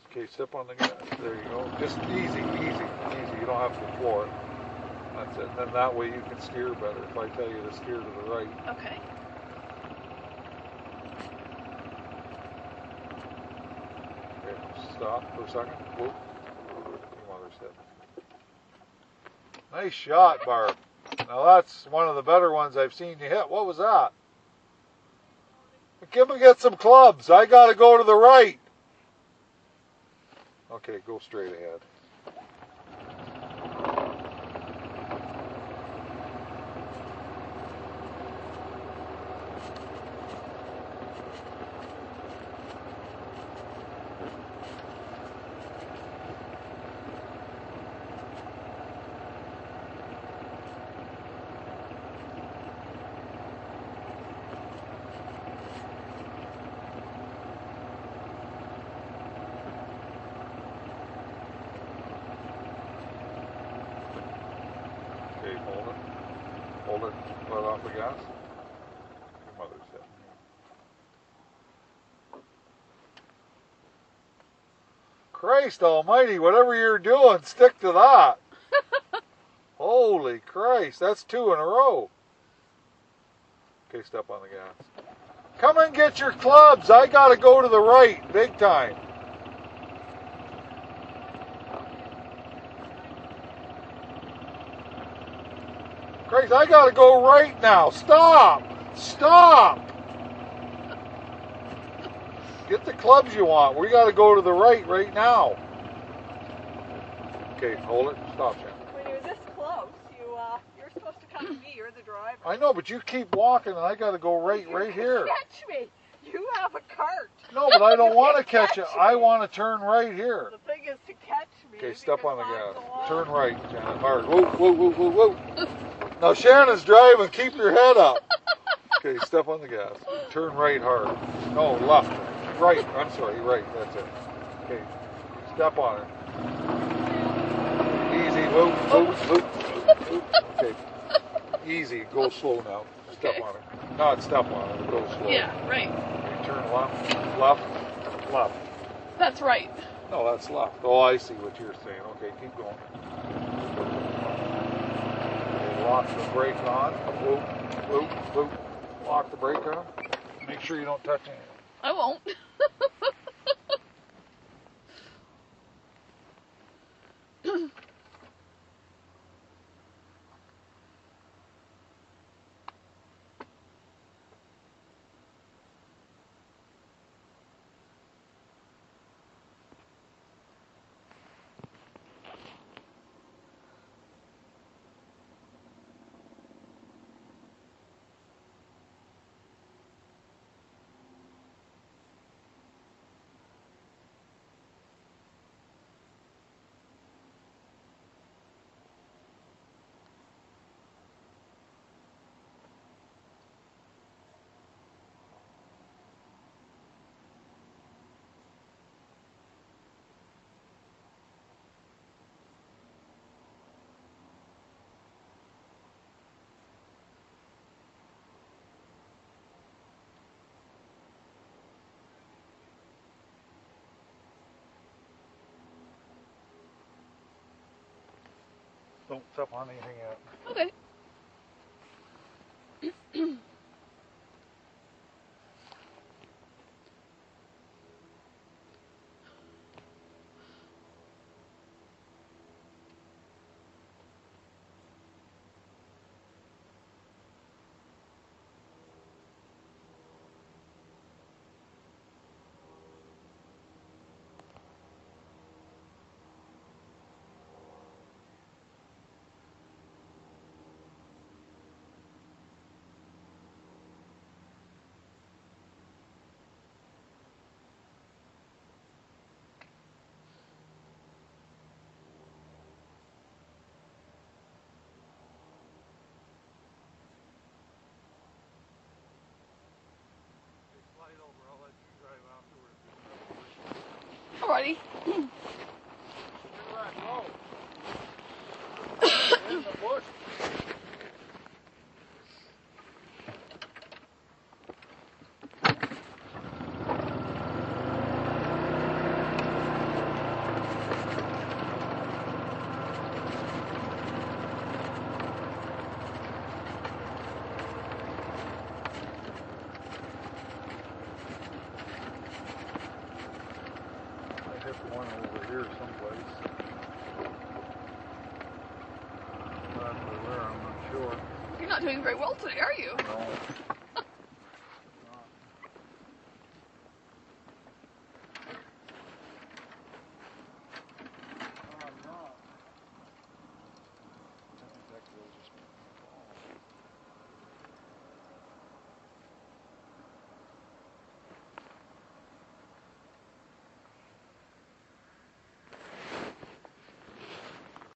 Okay, step on the gas. There you go. Just easy, easy, easy. You don't have to floor it. That's it. And then that way you can steer better. If I tell you to steer to the right. Okay. Okay, stop for a second. Whoop. Your mother's hit. Nice shot, Barb. Now that's one of the better ones I've seen you hit. What was that? Give me get some clubs. I gotta go to the right. Okay, go straight ahead. Okay, hold it. Hold it. Let off the gas. Your mother's hit. Christ almighty, whatever you're doing, stick to that. Holy Christ, that's 2 in a row. Okay, step on the gas. Come and get your clubs. I gotta go to the right, big time. Christ, I gotta go right now. Stop! Stop! Get the clubs you want. We gotta go to the right now. Okay, hold it. Stop, Shannon. When you're this close, you're supposed to come to me. You're the driver. I know, but you keep walking and I gotta go right here. Catch me. You have a cart. No, but I don't want to catch it. I want to turn right here. The thing is to catch me. Okay, step on the gas. gas. Turn right, Shannon. Hard. Whoa, whoa, whoa, whoa, whoa. Now Shannon's driving. Keep your head up. Okay, step on the gas. Turn right hard. No, left. Right. I'm sorry, right. That's it. Okay, step on it. Easy. Whoop, whoop, whoop, whoop. Okay. Easy. Go slow now. Step Okay. on it. Not step on it. Go slow. Yeah, right. Okay, turn left, left, left. That's right. No, that's left. Oh, I see what you're saying. Okay, keep going. Okay, lock the brake on. Whoop, whoop, whoop. Lock the brake on. Make sure you don't touch anything. I won't. Don't step on anything yet. Okay. Slide over. I'll let you drive afterwards. Alrighty. In the bush. here someplace. Exactly where, I'm not sure. You're not doing very well today, are you? No.